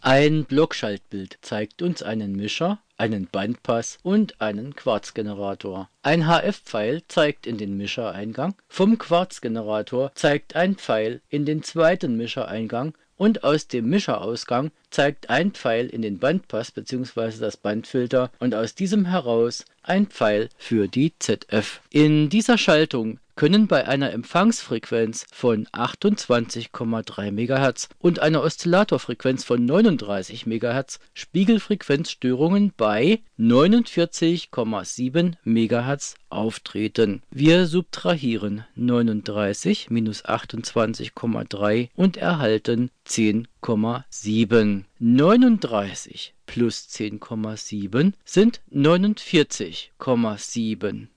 Ein Blockschaltbild zeigt uns einen Mischer, einen Bandpass und einen Quarzgenerator. Ein HF-Pfeil zeigt in den Mischereingang, vom Quarzgenerator zeigt ein Pfeil in den zweiten Mischereingang und aus dem Mischerausgang zeigt ein Pfeil in den Bandpass bzw. das Bandfilter und aus diesem heraus ein Pfeil für die ZF. In dieser Schaltung können bei einer Empfangsfrequenz von 28,3 MHz und einer Oszillatorfrequenz von 39 MHz Spiegelfrequenzstörungen bei 49,7 MHz auftreten. Wir subtrahieren 39 minus 28,3 und erhalten 10,7. 39 plus 10,7 sind 49,7.